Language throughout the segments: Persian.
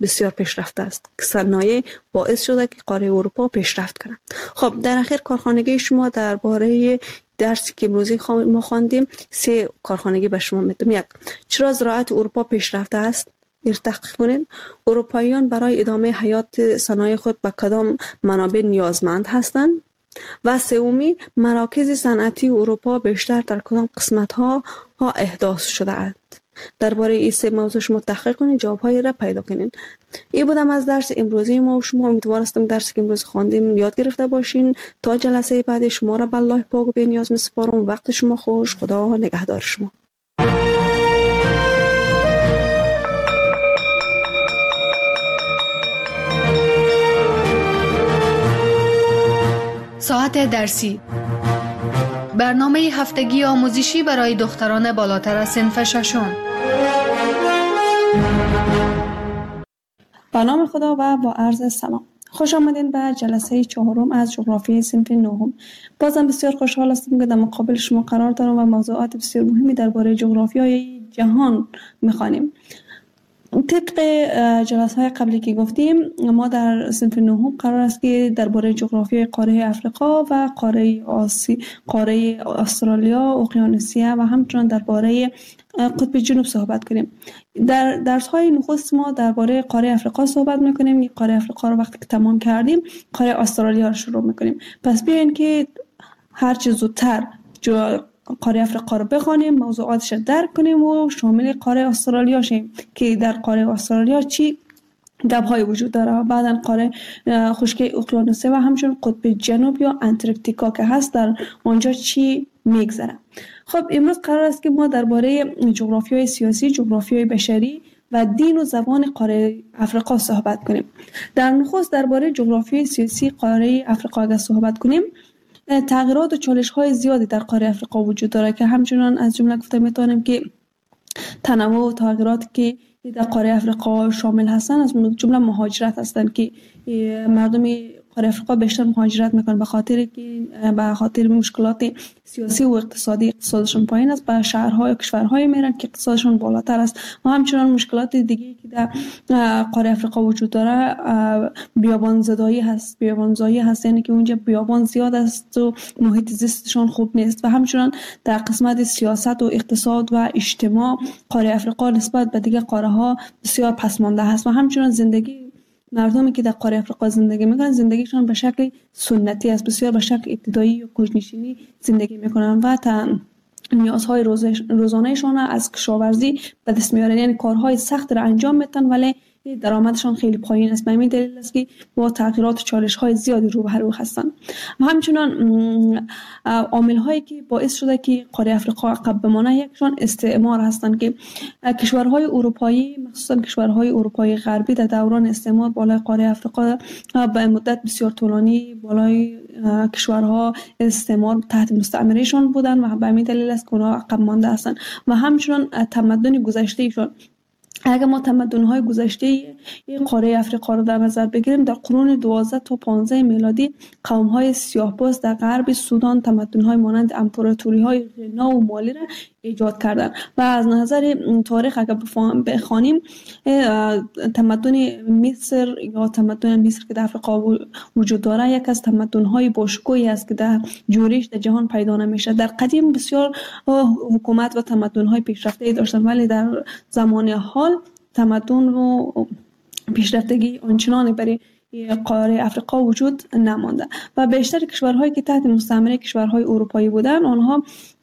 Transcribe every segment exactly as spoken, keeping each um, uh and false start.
بسیار پیشرفته است که صنایع باعث شده که قاره اروپا پیشرفت کنه. خب در اخیر کارخانگی شما درباره درسی که امروزی ما خواندیم سه کارخانگی به شما میدم. یک، چرا زراعت اروپا پیشرفته است؟ این تحقیق کنید. اروپاییان برای ادامه حیات صنایع خود به کدام منابع نیازمند هستند؟ و سومی، مراکز صنعتی اروپا بیشتر در کدام قسمت ها ها احداث شده اند؟ درباره این سه موضوع شما تحقیق کنید، جواب‌های را پیدا کنید. این بودم از درس امروزی ما و شما. امیدوار هستم درسی که امروز خواندیم یاد گرفته باشین. تا جلسه بعد شما را به الله پاک و بی‌نیاز می‌سپارم. وقت شما خوش. خدا نگهدار شما. ساعت درسی، برنامه هفتگی آموزشی برای دختران بالاتر از صنف ششم. با نام خدا و با عرض سلام. خوش آمدین به جلسه چهارم از جغرافیای صنف نهم. بازم بسیار خوشحال هستم که در مقابل شما قرار دارم و موضوعات بسیار مهمی درباره جغرافیای جهان می‌خوانیم. طبق جلسه های قبلی که گفتیم، ما در صنف نهم قرار است که درباره جغرافیای قاره افریقا و قاره آسی، قاره استرالیا، اقیانوسیه و همچنین درباره قطب جنوب صحبت کنیم. در درس های نخست ما درباره قاره افریقا صحبت میکنیم. این قاره افریقا رو وقتی که تمام کردیم، قاره استرالیا رو شروع میکنیم. پس بیاین که هر چه زودتر جو قاره افریقا رو بخوانیم، موضوعاتش رو درک کنیم و شامل قاره استرالیا شیم که در قاره استرالیا چی گپ‌های وجود داره. بعداً قاره خشکی اقیانوسیه و همچنین قطب جنوب یا انتارکتیکا که هست، در اونجا چی میگذره. خب امروز قرار است که ما درباره جغرافیای سیاسی، جغرافیای بشری و دین و زبان قاره افریقا صحبت کنیم. در نخست درباره جغرافیای سیاسی قاره افریقا اگر صحبت کنیم، تغییرات و چالش‌های زیادی در قاره افریقا وجود داره که همچنان از جمله گفته میتونیم که تنوع و تغییراتی که در قاره افریقا شامل هستند از جمله مهاجرت هستند که مردم قاره افریقا بیشتر مهاجرت میکنن به خاطر که به خاطر مشکلات سیاسی و اقتصادی اقتصادشون پایین است، به شهرهای و کشورهای میرن که اقتصادشون بالاتر است. و همچنان مشکلات دیگه که در قاره افریقا وجود داره، بیابان زدایی هست، بیابان زایی هست، یعنی که اونجا بیابان زیاد است و محیط زیستشون خوب نیست. و همچنان در قسمت سیاست و اقتصاد و اجتماع قاره افریقا نسبت به دیگه قاره ها بسیار پسمانده هست. و همچنان زندگی مردمی که در قاره افریقا زندگی میکنن، زندگیشون به شکل سنتی است، بسیار به شکل ابتدایی و کوچ‌نشینی زندگی میکنن و تا نیازهای روزانه‌شان از کشاورزی به دست میارن، یعنی کارهای سخت را انجام میدن ولی درآمدشان خیلی پایین است. به همین دلیل است که با تغییرات و چالش‌های زیادی روبرو هستند. و همچنان عامل‌هایی که باعث شده که قاره افریقا عقب بمانه، یکشان استعمار هستند که کشورهای اروپایی، مخصوصا کشورهای اروپایی غربی، در دوران استعمار بالای قاره افریقا به مدت بسیار طولانی بالای کشورها استعمار تحت مستعمرهشان بودند و به همین دلیل است که اونها عقب مانده هستند. و همچنان تمدن گذشتهشان، اگر ما تمدن‌های گذشته قاره افریقا رو در نظر بگیریم، در قرون دوازده تا پانزده میلادی قوم‌های سیاه‌پوست در غرب سودان تمدن‌های مانند امپراتوری‌های غنا و مالی را ایجاد کردند. و از نظر تاریخ اگر بخوانیم، تمدن مصر یا تمدن مصر که در افریقا وجود داره، یک از تمدن‌های باشکوهی است که در جوریش در جهان پیدا نمیشه. در قدیم بسیار حکومت و تمدن‌های پیشرفته داشتند ولی در زمان حال تمدن و پیشرفتگی آنچنانی برای قاره افریقا وجود نمانده. و بیشتر کشورهایی که تحت مستعمره کشورهای اروپایی بودند، آنها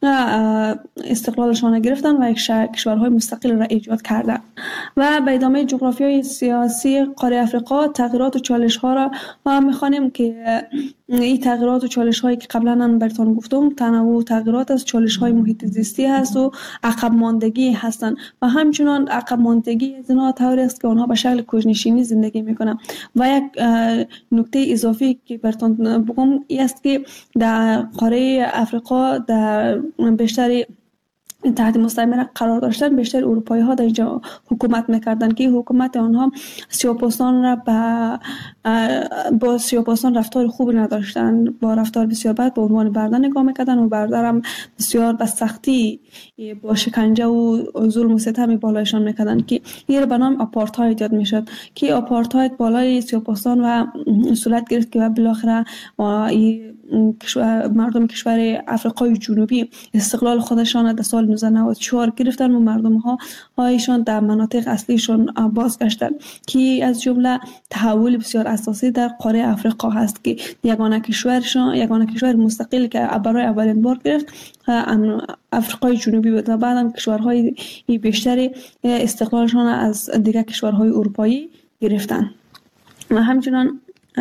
استقلالشان گرفتن و یک کشورهای مستقل را ایجاد کردند. و به ادامه جغرافیای سیاسی قاره افریقا، تغییرات و چالش ها را ما میخوانیم که این تغییرات و چالش هایی که قبلا من براتون گفتم، تنوع و تغییرات از چالش های محیط زیستی هست و عقب ماندگی هستند. و همچنان عقب ماندگی از اینها طوری است که آنها به شکل کوچ‌نشینی زندگی میکنند. و یک نکته اضافی که براتون بگم این است که در قاره افریقا در بیشتر تحت مستعمره قرار داشتن، بیشتر اروپایی ها در اینجا حکومت میکردن که حکومت آنها سیاه‌پوستان را با با سیاه‌پوستان رفتار خوب نداشتن، با رفتار بسیار بد به عنوان برده نگاه میکردن و برده هم بسیار به سختی با شکنجه و ظلم و ستم بالایشان میکردن که این به نام آپارتاید یاد میشد که آپارتاید بالای سیاه‌پوستان و صورت گرفت که بالاخره مردم کشور افریقای جنوبی استقلال خودشان در سال نوزده نود و چهار گرفتن و مردم ها هایشان در مناطق اصلیشان بازگشتن که از جمله تحول بسیار اساسی در قاره افریقا هست که یگانه کشورشان یگانه کشور مستقل که برای اولین بار گرفت افریقای جنوبی بود و بعدم کشورهای بیشتری استقلالشان از دیگر کشورهای اروپایی گرفتن. و همچنان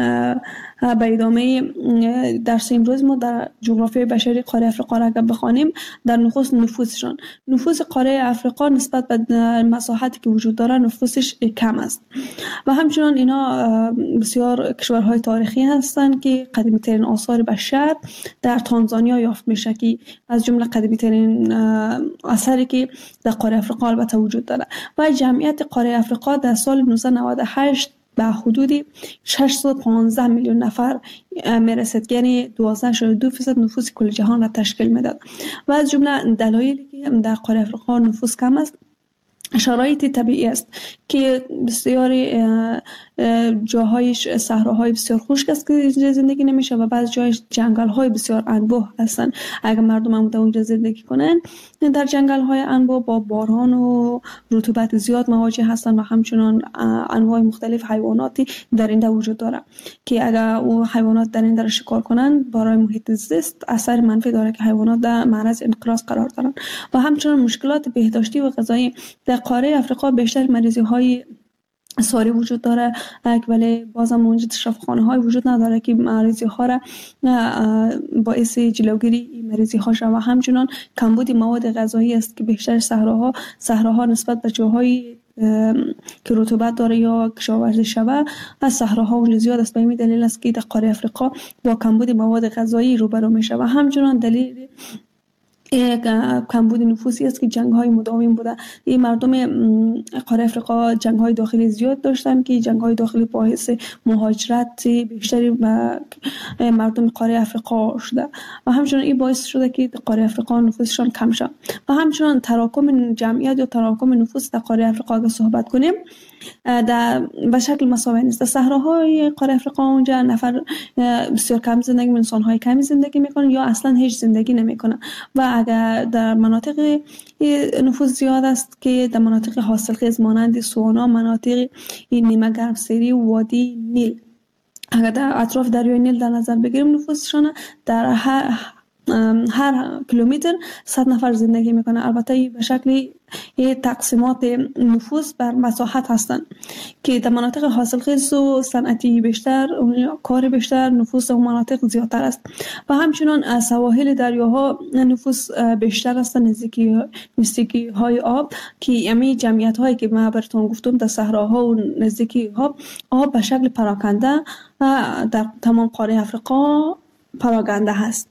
به ادامه درس امروز ما در جغرافیای بشری قاره افریقا را اگر بخوانیم، در نخست نفوسشان نفوس قاره افریقا نسبت به مساحتی که وجود داره نفوسش کم است و همچنان اینا بسیار کشورهای تاریخی هستند که قدیمی ترین آثار بشر در تانزانیا یافت میشه که از جمله قدیمی ترین اثری که در قاره افریقا البته وجود داره و جمعیت قاره افریقا در سال نوزده نود و هشت به حدود ششصد و پانزده میلیون نفر میرسد، یعنی دوازده ممیز دو درصد نفوس کل جهان را تشکیل میداد و از جمله دلایلی که در قاره افریقا نفوس کم است شرایط طبیعی است که بسیاری جاهایش صحراهای بسیار خشک است که اینجا زندگی نمیشه و بعض جایش جنگل های بسیار انبوه هستند. اگر مردم هم اونجا زندگی کنن در جنگل های انبوه با باران و رطوبت زیاد مواجه هستند و همچنان انواع مختلف حیواناتی درنده وجود داره که اگر او حیوانات درنده را شکار کنن برای محیط زیست اثر منفی داره که حیوانات در معرض انقراض قرار دارن و همچنان مشکلات بهداشتی و غذایی در قاره افریقا بیشتر مریضی های ساری وجود داره ولی بازم اونجا شفاخانه های وجود نداره که مریضی ها را باعث جلوگیری مریضی ها شود و همچنان کمبود مواد غذایی است که بیشتر صحراها صحراها نسبت به جاهای که رطوبت داره یا کشاورزی شود از صحراها اونجا زیاد است. به این دلیل است که در قاره افریقا با کمبود مواد غذایی روبرو میشه و همچنان دلیل یک کمبود نفوسی است که جنگ های مداوم بوده. این مردم قاره افریقا جنگ های داخلی زیاد داشتن که جنگ های داخلی باعث مهاجرت بیشتری به مردم قاره افریقا شده و همچنان این باعث شده که قاره افریقا نفوسشان کم شد و همچنان تراکم جمعیت یا تراکم نفوس در قاره افریقا اگر صحبت کنیم در به شکل مساوی نیست. در صحراهای قاره افریقا اونجا نفر بسیار کم زندگی می انسان های کمی زندگی میکنن یا اصلا هیچ زندگی نمیکنن و اگر در مناطق نفوس زیاد است که در مناطق حاصلخیز مانند سوانا، مناطق نیمه گرمسیری و وادی نیل اگر در اطراف دریای نیل در نظر بگیریم نفوسشان در هر هر کیلومتر صد نفر زندگی میکنه. البته به شکل تقسیمات نفوس بر مساحت هستند که در مناطق حاصلخیز و صنعتی بیشتر کار بیشتر نفوس و مناطق زیادتر است و همچنان سواحل دریاها نفوس بیشتر است نزدیکی نزدیکی های آب که امی جمعیت هایی که من براتون گفتم در صحراها و نزدیکی ها آب به شکل پراکنده در تمام قاره افریقا پراکنده هست.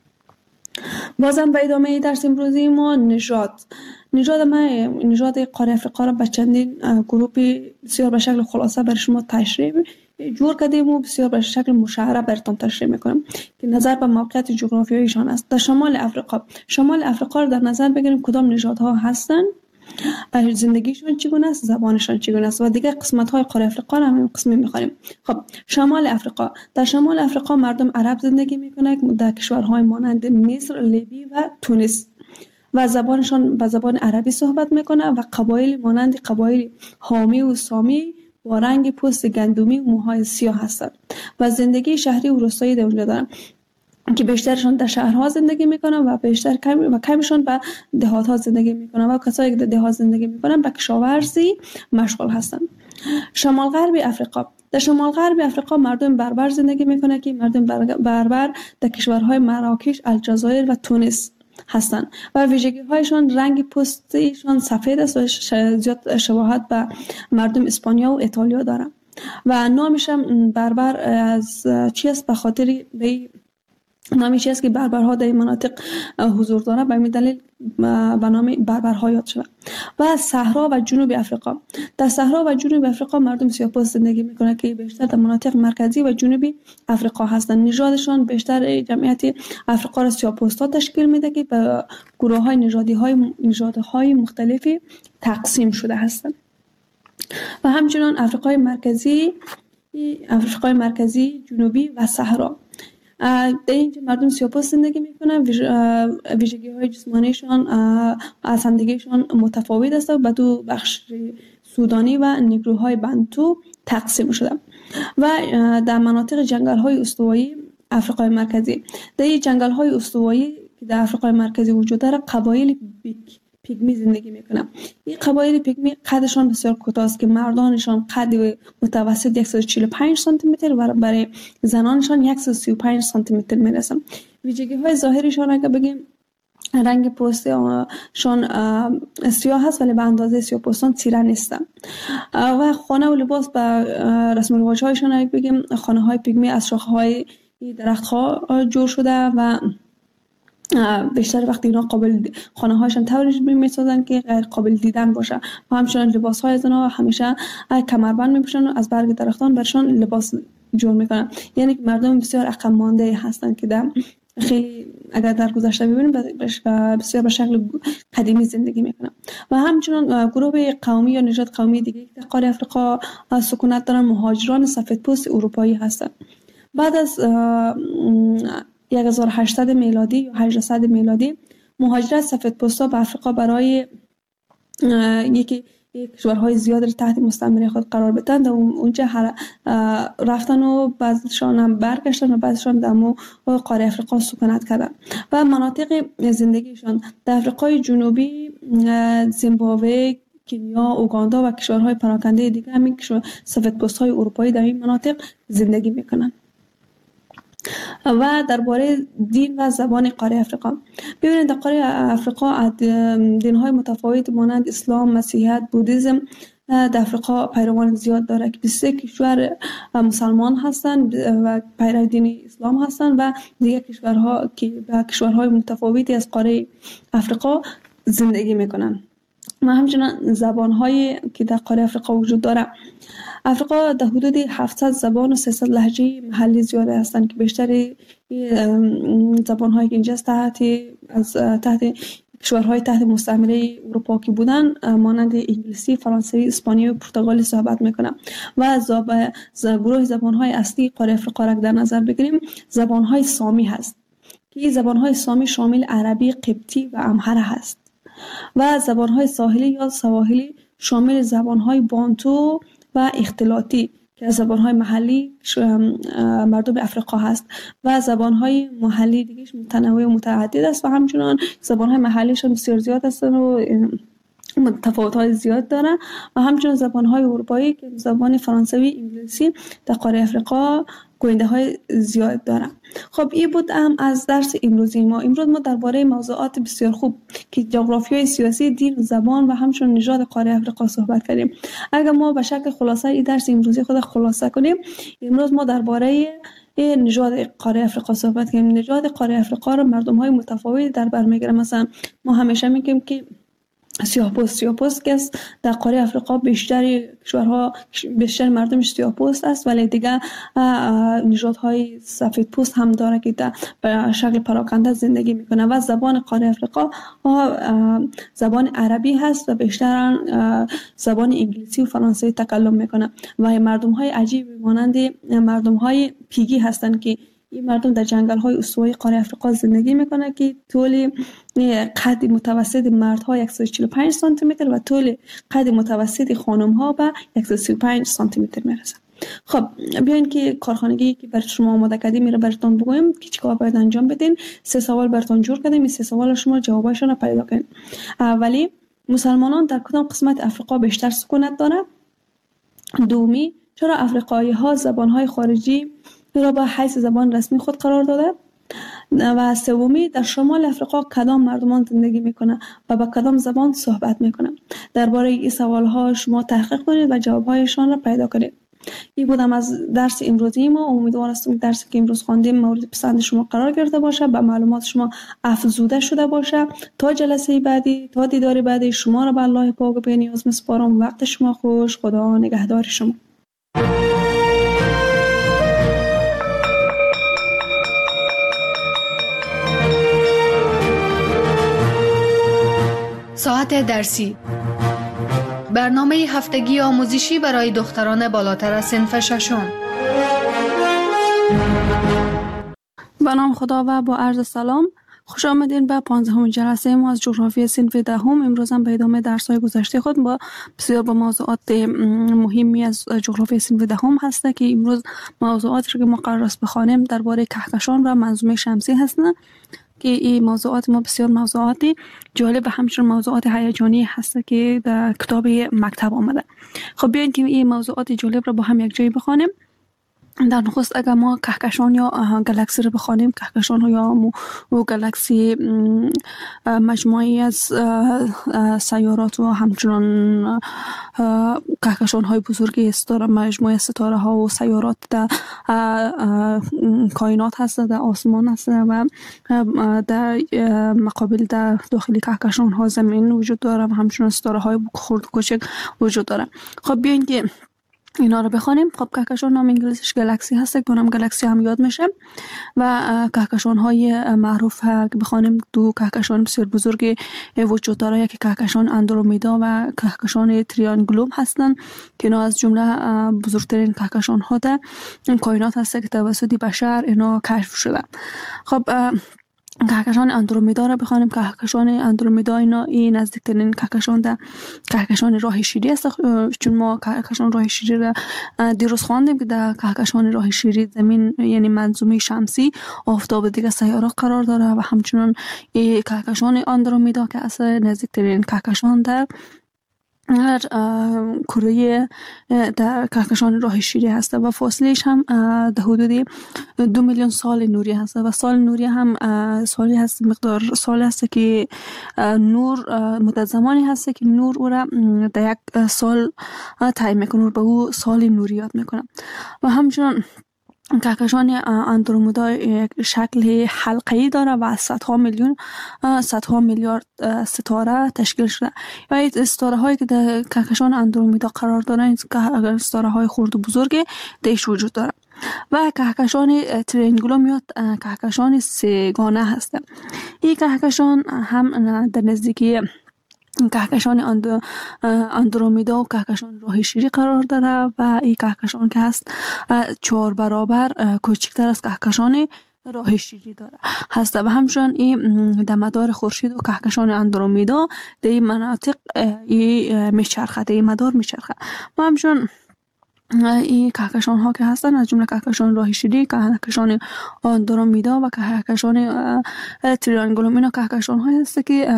بازم به ادامه درس امروزی ما نژاد نژاد ما نژاد قاره افریقا را به چندین گروه بسیار به شکل خلاصه بر شما تشریح جور کردیم و بسیار به شکل مشخص براتون تشریح میکنم که نظر به موقعیت جغرافیاییشان است. در شمال افریقا شمال افریقا را در نظر بگیریم کدام نژادها هستند، زندگیشون چگونه است، زبانشان چگونه است و دیگر قسمت های قاره افریقا را هم قسمی می‌خوانیم. خب شمال افریقا در شمال افریقا مردم عرب زندگی میکنند در کشورهای مانند مصر، لیبی و تونس و زبانشان به زبان عربی صحبت میکنه و قبایل مانند قبایل حامی و سامی با رنگ پوست گندمی و موهای سیاه هستند و زندگی شهری و روستایی در اونجا دارند که بیشترشان در شهرها زندگی میکنن و بیشتر کم و کمشون به دهات ها زندگی میکنن و کسایی که در دهات زندگی میکنن به کشاورزی مشغول هستند. شمال غربی افریقا در شمال غربی افریقا مردم بربر زندگی میکنن که مردم بربر در کشورهای مراکش، الجزایر و تونس هستند و ویژگی هایشان رنگ پوستشان سفید است و زیاد شباهت به مردم اسپانیا و ایتالیا دارند و نامش بربر از چی است؟ به خاطر به نامی چیزی است که بربرها در این مناطق حضور داره، به همین دلیل به نام بربرها یاد شده. و صحرا و جنوب افریقا. در صحرا و جنوب افریقا مردم سیاه‌پوست زندگی میکنه که بیشتر در مناطق مرکزی و جنوبی افریقا هستند. نژادشان بیشتر جمعیت افریقا را سیاه‌پوستا تشکیل میده که به گروه‌های نژادی های نژادهای مختلفی تقسیم شده هستند. و همچنین افریقای مرکزی، افریقای مرکزی، جنوبی و صحرا. در اینجا مردم سیاه‌پوست زندگی میکنن. ویژگی های جسمانیشان از همدیگهشان متفاوت است و به دو بخش سودانی و نیگروهای بنتو تقسیم شده. و در مناطق جنگل های استوایی افریقای مرکزی، در این جنگل های استوایی که در افریقای مرکزی وجود داره، قبایل بیک پیگمی زندگی میکنن. این قبایل پیگمی قدشان بسیار کوتاه است که مردانشان قد متوسط صد و چهل و پنج سانتی متر و برای زنانشان صد و سی و پنج سانتی متر میرسن. ویژگی های ظاهریشان اگه بگیم، رنگ پوستشان سیاه هست ولی به اندازه سیاه‌پوستان تیره نیستن. و خانه و لباس به رسم و رواج هایشان اگه بگیم، خانه های پیگمی از شاخه های درخت ها جور شده و بیشتر وقتی اینا قابل خانه هاشون طوری میسازن که غیر قابل دیدن باشه. و همچنین لباس های زنا همیشه کمربند میپوشن و از برگ درختان برشان لباس جور میکنن. یعنی مردم بسیار عقب مانده هستن که در خیلی اگر در گذشته ببینیم بسیار به شکل قدیمی زندگی میکنن. و همچنین گروه قومی یا نژاد قومی دیگه که در قاره افریقا سکونت دارن، مهاجران سفیدپوست اروپایی هستند. بعد از هزار و هشتصد میلادی یا هجده میلادی مهاجرت سفیدپوستا به افریقا برای یکی کشورهای زیاد را تحت مستعمره خود قرار بدن و اونجا رفتن و بعضیشان هم برگشتن و بعضیشان در مو قاره افریقا سکونت کردن. و مناطق زندگیشان در افریقای جنوبی، زیمبابوه، کنیا، اوگاندا و کشورهای پراکنده دیگه همین سفیدپوست‌های اروپایی در این مناطق زندگی میکنن. و درباره دین و زبان قاره افریقا، ببینید در قاره افریقا دین‌های متفاوت مانند اسلام، مسیحیت، بودیسم در افریقا پیروان زیاد داره که بیست و سه کشور مسلمان هستند و پیرو دین اسلام هستند و دیگر کشورها که به کشورهای متفاوتی از قاره افریقا زندگی میکنن. و همچنین زبان‌هایی که در قاره افریقا وجود داره. افریقا در حدود هفتصد زبان و سیصد لهجه محلی زیاده هستند که بیشتر زبان‌هایی که اینجا تحت از تحت کشورهای تحت مستعمره اروپا که بودن مانند انگلیسی، فرانسوی، اسپانیایی و پرتغالی صحبت میکنن. و گروه زبان‌های اصلی قاره افریقا را در نظر بگیریم، زبان‌های سامی هست که این زبان‌های سامی شامل عربی، قبطی و امهره هست. و زبان‌های ساحلی یا سواحلی شامل زبان‌های بانتو و اختلاطی که از زبان‌های محلی مردم افریقا هست. و زبان‌های محلی دیگه متنوع و متعدد است و همچنان زبان‌های محلیشون بسیار زیاد هستند و تفاوت‌های زیاد دارن. و همچنان زبان‌های اروپایی که زبان فرانسوی، انگلیسی در قاره افریقا گوینده زیاد دارن. خب این بود هم از درس امروزی ما. امروز ما درباره موضوعات بسیار خوب که جغرافیای سیاسی، دین، زبان و همچنین نژاد قاره افریقا صحبت کردیم. اگر ما به شکل خلاصه این درس امروزی خود خلاصه کنیم، امروز ما درباره نژاد قاره افریقا صحبت کردیم. نژاد قاره افریقا را مردم‌های متفاوتی در بر می‌گیرن. مثلا ما همیشه میگیم که سیاه‌پوست سیاه‌پوست که در قاره افریقا بیشتر کشورها بیشتر مردمش سیاه‌پوست است، ولی دیگه نژادهای سفیدپوست هم داره که در شکل پراکنده زندگی میکنه. و زبان قاره افریقا زبان عربی هست و بیشتر زبان انگلیسی و فرانسوی تکلم میکنه. و مردم‌های عجیب مانند مردم‌های پیگی هستند که این مردم در جنگل های استوایی قاره افریقا زندگی میکنه که طول قد متوسط مردها صد و چهل و پنج سانتی متر و طول قد متوسط خانم ها به صد و سی و پنج سانتی متر میرسه. خب بیاین که کارخانگی که برای شما آماده کردیم میره براتون بگویم که چیکار باید انجام بدین. سه سوال براتون جور کردیم، این سه سوال شما جواباشون رو پیدا کنین. اولی، مسلمانان در کدام قسمت افریقا بیشتر سکونت داره؟ دومی، چرا افریقایی ها زبان های خارجی را به حیث زبان رسمی خود قرار داده؟ و سومی، در شمال افریقا کدام مردمان زندگی میکنه و با کدام زبان صحبت میکنه؟ درباره این سوال ها شما تحقیق کنید و جواب هایشان را پیدا کنید. این بودم از درس امروزی ما. امیدوار هستم که درسی که امروز خواندیم مورد پسند شما قرار گرفته باشه، به معلومات شما افزوده شده باشه. تا جلسه بعدی، تا دیدار بعدی، شما را به الله پاک و بی‌نیاز میسپارم. وقت شما خوش. خدا نگهدار شما. ساعت درسی، برنامه هفتگی آموزشی برای دختران بالاتر از صنف ششم. به نام خدا و با عرض سلام، خوش آمدین به پانزدهمین جلسه ما از جغرافی صنف دهم. امروز هم به ادامه درس‌های گذشته خود با بسیار با موضوعات مهمی از جغرافی صنف دهم هست که امروز موضوعاتی که ما قرار است بخوانیم درباره کهکشان و منظومه شمسی هستند که این موضوعات ما بسیار موضوعاتی جالب و همچنین موضوعات هیجانی هست که در کتاب مکتب آمده. خب بیاین که این موضوعات جالب را با هم یک جایی بخوانیم. در نخست اگر ما کهکشان یا گالاکسی رو بخوانیم، کهکشان ها یا و گالاکسی مجموعی از سیارات و همچنان کهکشان های بزرگی ستاره، مجموعه ستاره ها و سیارات در کائنات هست، در آسمان هست و در مقابل در داخل کهکشان ها زمین وجود داره و همچنان ستاره های خرد کوچک وجود داره. خب بیاین که اینا رو بخوانیم. خب کهکشان نام انگلیسیش گالاکسی هست که نام گالاکسی هم یاد میشه و کهکشان های معروف که بخوانیم دو کهکشان بسیار بزرگ وجود داره، یکی کهکشان اندرومیدا و کهکشان تریانگولوم هستن که اینا از جمله بزرگترین کهکشان ها در کائنات هست که توسط بشر اینا کشف شده. خب کهکشان اندرومیدا را بخوانیم. کهکشان اندرومیدا اینا این نزدیکترین کهکشان در کهکشان راه شیری است، چون ما کهکشان راه شیری را دیروز خواندیم که در کهکشان راه شیری زمین یعنی منظومه شمسی، آفتاب دیگه سیاره قرار داره و همچنان این کهکشان اندرومیدا که اصلا نزدیکترین کهکشان در هر کره در کهکشان راه شیری هست و فاصلهش هم در حدود دو میلیون سال نوری هست و سال نوری هم سالی هست، مقدار سال هست که نور مدت زمانی هست که نور او را در یک سال تعیین میکنه، به او سال نوری یاد میکنه. و همچنان کهکشان اندرومیدا یک شکل حلقه‌ای داره و صدها میلیون صدها میلیارد ستاره تشکیل شده و این ستاره هایی که در کهکشان اندرومیدا قرار دارن ستاره های خرد و بزرگ دیش وجود داره. و کهکشان تریانگولوم یا کهکشان سه‌گانه هست. این کهکشان هم در نزدیکی کهکشان اندرومیدا و کهکشان راه شیری قرار داره و این کهکشان که هست چهار برابر کوچکتر از کهکشان راه شیری داره هست و همچنان این در مدار خورشید و کهکشان اندرومیدا در این مناطق این میچرخه، در این مدار میچرخه و همچنان این کهکشان ها که هستن از جمله کهکشان راه شیری، کهکشان اندرومیدا و کهکشان تریانگولوم اینا کهکشان های هست که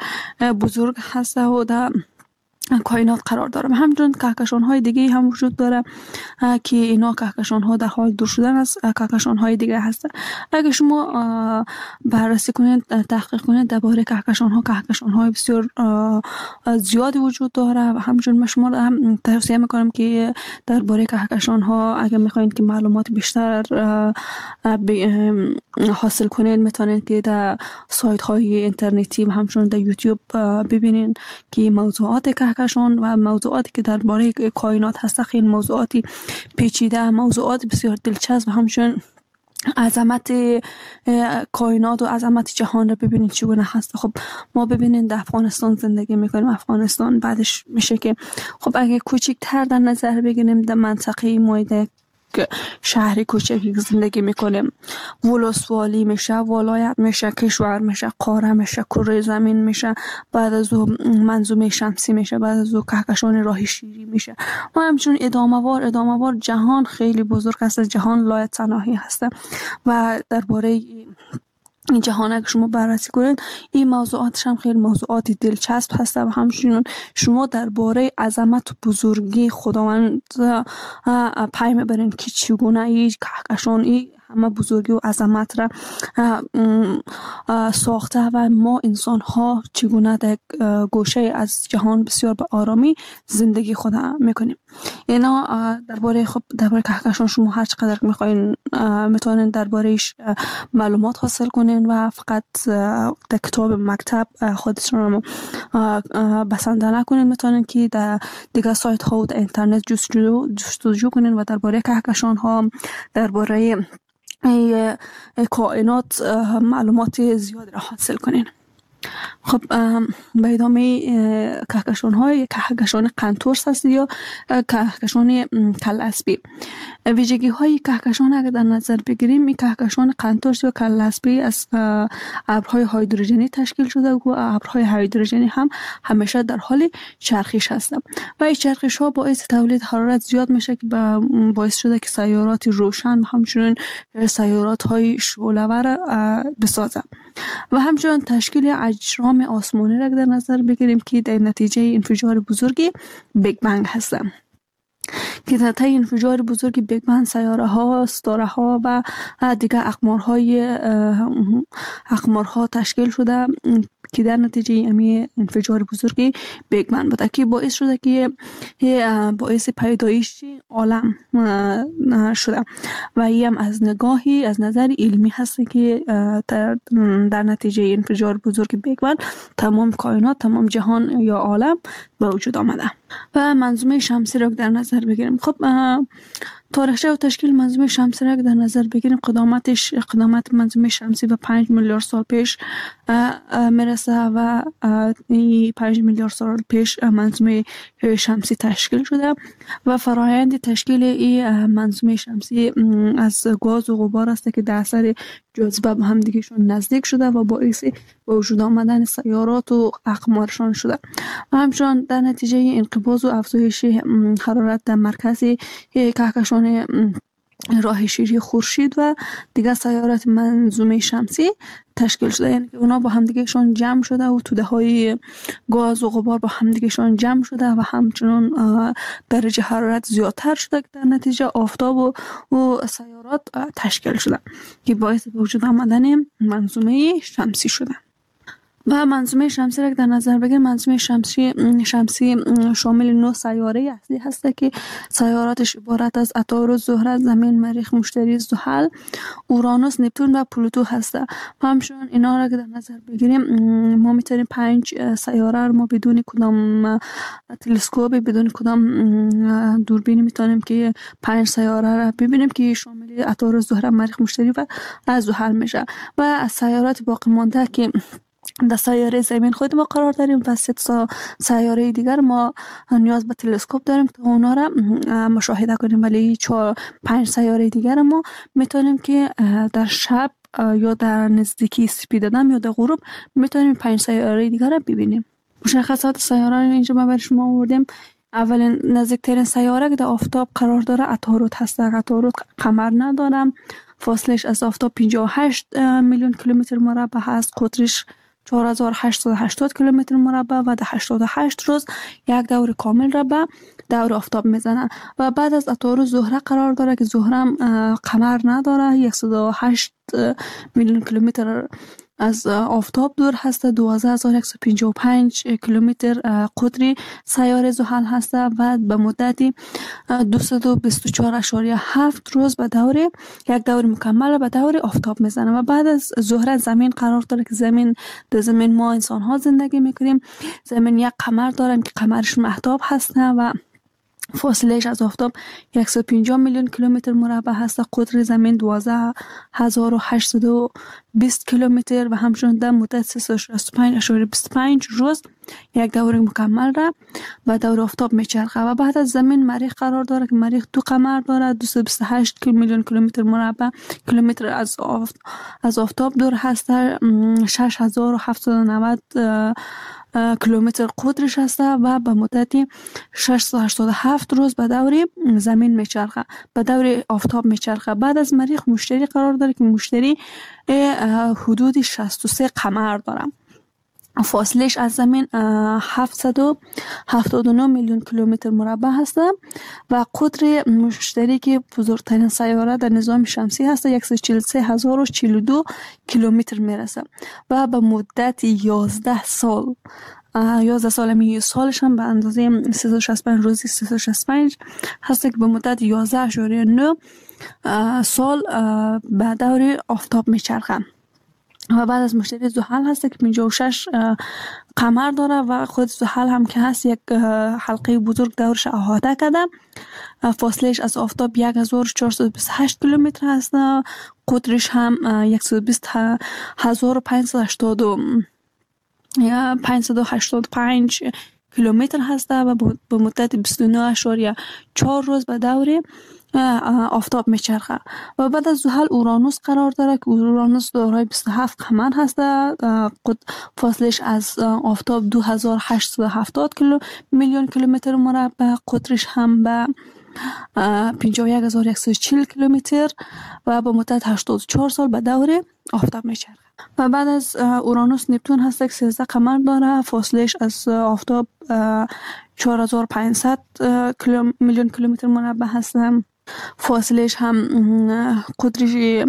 بزرگ هست و در کائنات قرار داره و همچنین کهکشان های دیگه هم وجود داره که اینا کهکشان ها در حال دور شدن از کهکشان های دیگه هستن. اگه شما بررسی کنید، تحقیق کنید درباره کهکشان ها، کهکشان های بسیار زیادی وجود داره و همچنین من شما هم توصیه میکنم که درباره کهکشان ها اگه میخواین که معلومات بیشتر حاصل کنید میتونید که در سایت های اینترنتی و همچنین در یوتیوب ببینین که موضوعات کهکشان و موضوعاتی که درباره کائنات هست خیلی موضوعاتی پیچیده، موضوعات بسیار دلچسب و همچنین عظمت کائنات و عظمت جهان رو ببینید چگونه هست. خب ما ببینید در افغانستان زندگی میکنیم، افغانستان بعدش میشه که خب اگه کوچکتر در نظر بگیریم در منطقه مایده شهری کوچکی زندگی میکنیم، ولسوالی میشه، ولایت میشه، کشور میشه، قاره میشه، کره زمین میشه، بعد از او منظومه شمسی میشه، بعد از او کهکشان راه شیری میشه و همچنین ادامه وار ادامه وار جهان خیلی بزرگ است، جهان لایتناهی هست و درباره این جهان اگه شما بررسی کنید این موضوعاتش هم خیلی موضوعاتی دلچسب هست و همچنین شما درباره عظمت و بزرگی خداوند پی میبرین که چگونه این کهکشان این همه بزرگی و عظمت را ساخته و ما انسان ها چگونه در گوشه از جهان بسیار به آرامی زندگی خود میکنیم. اینا درباره خب درباره کهکشان شما هر چقدر میخواین میتونین دربارهش معلومات حاصل کنین و فقط در کتاب مکتب خودتون رو بسنده نکنین، میتونین که در دیگه سایت ها و در اینترنت جستجو جستجو کنین و درباره کهکشان ها، درباره کائنات معلومات زیاد را حاصل کنین. خب به ادامه کهکشان های کهکشان قنتورس هست یا کهکشان کلاسپی. ویژگی های کهکشان اگر در نظر بگیریم، این کهکشان قنتورس یا کلاسپی از ابرهای هیدروژنی تشکیل شده و ابرهای هیدروژنی هم همیشه در حال چرخش هستند و این چرخش ها باعث تولید حرارت زیاد میشه که باعث شده که سیارات روشن و همچنین سیارات های شعله‌ور بسازه و همچنین تشکیل اجرام آسمانی را در نظر بگیریم که در نتیجه انفجار بزرگی بیگ بنگ هستند که در طی انفجار بزرگی بیگ بنگ سیاره ها، ستاره ها و دیگر اقمارهای اقمارها تشکیل شده که در نتیجه امی انفجار بزرگی بیگ بنگ بوده که باعث شده که باعث پیدایش عالم شده و این هم از نگاهی از نظر علمی هست که در نتیجه انفجار بزرگ بیگ بنگ تمام کائنات، تمام جهان یا عالم به وجود آمده. و منظومه شمسی را در نظر بگیریم، خب تاریخچه و تشکیل منظومه شمسی را در نظر بگیریم، قدامتش قدامت منظومه شمسی به پنج میلیارد سال پیش میرسه و این پنج میلیارد سال پیش منظومه شمسی تشکیل شده و فرایند تشکیل این منظومه شمسی از گاز و غبار است که در اثر جاذبه به هم دیگهشون نزدیک شده و باعث به وجود آمدن سیارات و اقمارشان شده و همچنان در نتیجه انقباض و افزایش حرارت در مرکز کهکشان راه شیری خورشید و دیگر سیارات منظومه شمسی تشکیل شده، یعنی که اونا با همدیگهشون جمع شده و توده های گاز و غبار با همدیگهشون جمع شده و همچنان درجه حرارت زیادتر شده که در نتیجه آفتاب و, و سیارات تشکیل شده که باعث به وجود آمدن منظومه شمسی شده. و منظومه شمسی را در نظر بگیریم، منظومه شمسی شمسی شامل نه سیاره اصلی هست که سیاراتش عبارت از عطارد، زهره، زمین، مریخ، مشتری، زحل، اورانوس، نپتون و پلوتو هست. همچنین اینا را در نظر بگیریم ما میتونیم پنج سیاره رو ما بدون کدام تلسکوپ، بدون کدام دوربین میتونیم که پنج سیاره را ببینیم که شامل عطارد، زهره، مریخ، مشتری و از زحل میشه و از سیارات باقی مانده که در سیاره زمین خود ما قرار داریم و سه سیاره دیگر ما نیاز به تلسکوپ داریم تا اونا را مشاهده کنیم، ولی چهار پنج سیاره دیگر ما میتونیم که در شب یا در نزدیکی سپیدادم یا در غروب میتونیم پنج سیاره دیگر را ببینیم. مشخصات سیاره را اینجا ما برای شما آوردیم. اولین نزدیکترین سیاره که در آفتاب قرار داره عطارد هست. عطارد قمر نداره، فاصلش از آفتاب پنجاه و هشت میلیون کیلومتر مربع هست، قطرش چهار هزار و هشتصد و هشتاد کیلومتر مربع و در هشتاد و هشت روز یک دور کامل را به دور آفتاب میزنه و بعد از عطارد زهره قرار داره که زهره قمر نداره، صد و هشت میلیون کیلومتر از آفتاب دور هست، دوازده هزار و صد و پنجاه و پنج کیلومتر قطری سیاره زحل هست و به مدتی دویست و بیست و چهار اشاریه هفت روز به دور یک دور مکمل به دور آفتاب میزنه و بعد از زهره زمین قرار داره که زمین در زمین ما انسان ها زندگی میکنیم. زمین یک قمر داریم که قمرش مهتاب هست و فاصلهش از آفتاب صد و پنجاه میلیون کیلومتر مربع هست. قطر زمین دوازده هزار و هشتصد و بیست کیلومتر و همچنین در مدت سیصد و شصت و پنج اشاریه بیست و پنج روز یک دور مکمل را و دور آفتاب میچرخه و بعد از زمین مریخ قرار داره که مریخ دو قمر داره، دویست و بیست و هشت میلیون کیلومتر مربع کیلومتر از آفت از آفتاب دور هست، شش هزار و هفتصد و نود کیلومتر قطرش هست و به مدتی ششصد و هشتاد و هفت روز به دور زمین میچرخه، به دور آفتاب میچرخه. بعد از مریخ مشتری قرار داره که مشتری حدود شصت و سه قمر داره فاصلهش از زمین هفتصد و هفتاد و نه میلیون کیلومتر مربع هست و قطر مشترک بزرگترین سیاره در نظام شمسی هست، صد و چهل و سه هزار و چهل و دو کیلومتر میرسه و به مدت یازده سال یازده سال می سالش هم به اندازه سیصد و شصت و پنج روزی سیصد و شصت و پنج هست که به مدت یازده اشاره نه سال به دور آفتاب میچرخه. و بعد از مشتری زحل هست که پنجاه و شش قمر داره و خود زحل هم که هست یک حلقه بزرگ دورش احاطه کرده. فاصلهش از آفتاب هزار و چهارصد و بیست و هشت کیلومتر هست. قطرش هم صد و بیست هزار و پانصد و هشتاد و پنج کیلومتر هست و به مدت بیست و نه اشاره چهار روز به دور آفتاب میچرخه. و بعد از زحل اورانوس قرار داره که اورانوس دارای بیست و هفت قمر هست. فاصلش از آفتاب دو هزار و هشتصد و هفتاد کیلو میلیون کیلومتر مربع. قطرش هم به پنجاه و یک هزار و صد و چهل کیلومتر و به مدت هشتاد و چهار سال به دور آفتاب میچرخه. و بعد از اورانوس نپتون هست که سیزده قمر داره. فاصلش از آفتاب چهار هزار و پانصد میلیون کیلومتر مربع هست. فاصلش هم قطرش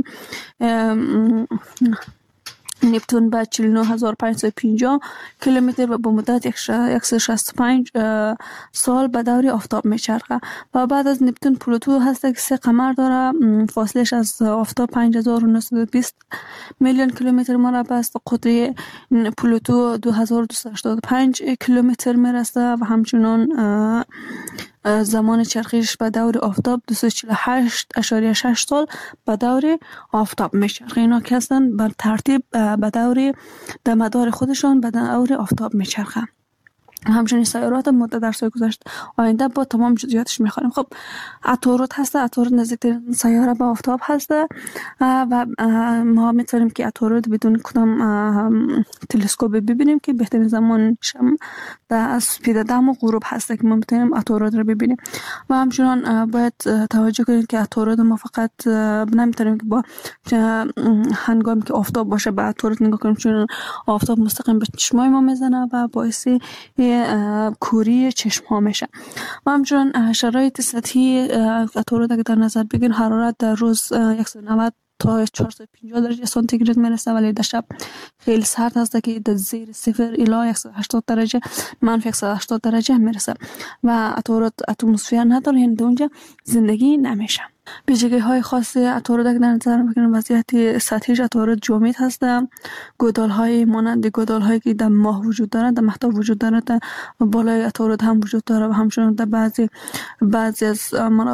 نپتون به چهل و نه هزار و پانصد و پنجاه کیلومتر و به مدت صد و شصت و پنج سال به دور آفتاب میچرخه. و بعد از نپتون پلوتو هست که سه قمر داره. فاصلش از آفتاب پنج هزار و نهصد و بیست میلیون کیلومتر مربع است. قطر پلوتو دو هزار و دویست و هشتاد و پنج کیلومتر میرسه و همچنان زمان چرخش به دور آفتاب دویست و چهل و هشت اشاره شش سال به دور آفتاب میچرخه. اینا که هستن بر ترتیب به دور در مدار خودشان به دور آفتاب میچرخه. همچنین سیارات مدت در سال گذشت آینده با تمام جزئیاتش میخوانیم. خب عطارد هست. عطارد نزدیکترین سیاره به آفتاب هست و ما میتونیم که عطارد بدون کدام تلسکوپ ببینیم که بهترین زمانش در سپید دم و غروب هست که ما میتونیم عطارد رو ببینیم. و همچنان باید توجه کنید که عطارد ما فقط نمیتونیم که با هنگامی که آفتاب باشه به عطارد نگاه کنیم، چون آفتاب مستقیم به چشمای ما میزنه و باعث کوری چشم ها میشه. و همچنان شرایط سطحی عطارد اگه در نظر بگیرین، حرارت در روز صد و نود تا چهارصد و پنجاه درجه سانتیگراد میرسه، ولی در شب خیلی سرد هست که در زیر صفر الی صد و هشتاد درجه منفی صد و هشتاد درجه میرسه و عطارد اتمسفر نداره، یعنی در اونجا زندگی نمیشه. ویژگی های خاصی عطارد که در نظر بگیریم، وضعیت سطحیش عطارد جامد هست. گودال های مانند گودال هایی که در ماه وجود دارند، در مهتاب وجود دارند، در بالای عطارد هم وجود داره و همچنان در بعضی بعضی از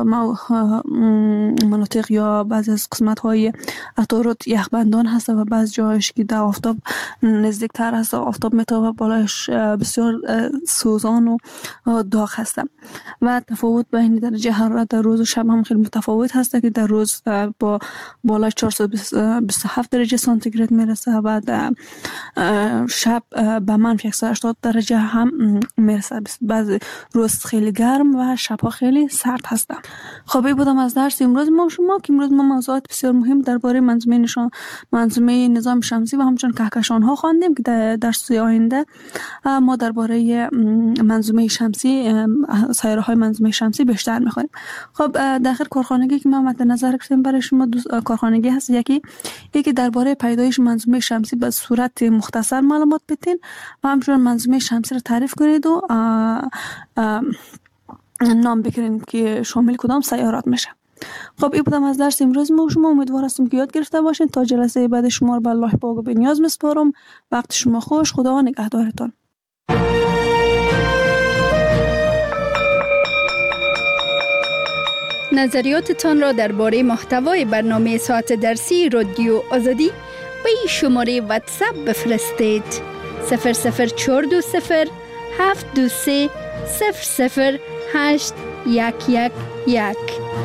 مناطق یا بعضی از قسمت های عطارد یخبندان هست و بعضی جایش که در آفتاب نزدیک تر هست، آفتاب میتابه، بالایش بسیار سوزان و داغ هست. و تفاوت بین درجه حرارت در روز و شب هم خیلی متفاوت هست که در روز با بالای چهارصد و بیست و هفت درجه سانتیگراد میرسه و در شب به منفی صد و هشتاد درجه هم میرسه. بعضی روز خیلی گرم و شبها خیلی سرد هست. خب این بودم از درس امروز ما شما که امروز ما موضوعات بسیار مهم درباره منظومه نشان منظومه نظام شمسی و همچنین کهکشان ها خواندیم که در درس آینده ما درباره منظومه شمسی، سیاره های منظومه شمسی بیشتر میخونیم. خب داخل کارخانگی که ما مد نظر گرفتیم برای شما دو کارخانگی هست. یکی یکی درباره پیدایش منظومه شمسی به صورت مختصر معلومات بدین و همچنین منظومه شمسی رو تعریف کنید و آه آه نام بگیرین که شامل کدام سیارات میشه. خب این بودم از درس امروز ما شما. امیدوار هستم که یاد گرفته باشین. تا جلسه بعد شما رو به الله پاک و به نیاز میسپارم. وقت شما خوش. خدا نگهدارتان. نظریاتتان را درباره محتوای برنامه ساعت درسی رادیو آزادی به این شماره واتساپ بفرستید: صفر صفر چهار دو صفر هفت دو سه صفر صفر هشت یک یک یک.